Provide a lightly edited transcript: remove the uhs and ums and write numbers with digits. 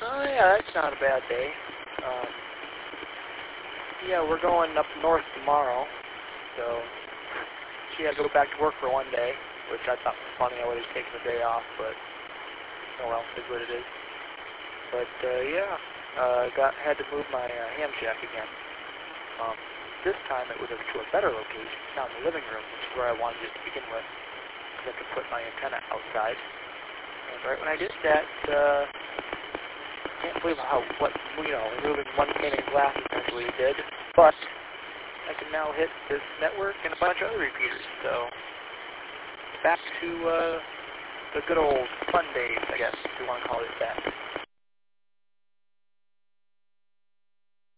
Oh yeah, that's not a bad day. Yeah, we're going up north tomorrow, so she had to go back to work for one day, which I thought was funny. I would have taken the day off, but oh well, it is what it is. But yeah, had to move my ham shack again. This time it was to a better location, down in the living room, which is where I wanted it to begin with, because I could put my antenna outside. And right when I did that, can't believe removing one pane of glass essentially did, but I can now hit this network and a bunch of other repeaters, so back to the good old fun days, I guess, if you want to call it that.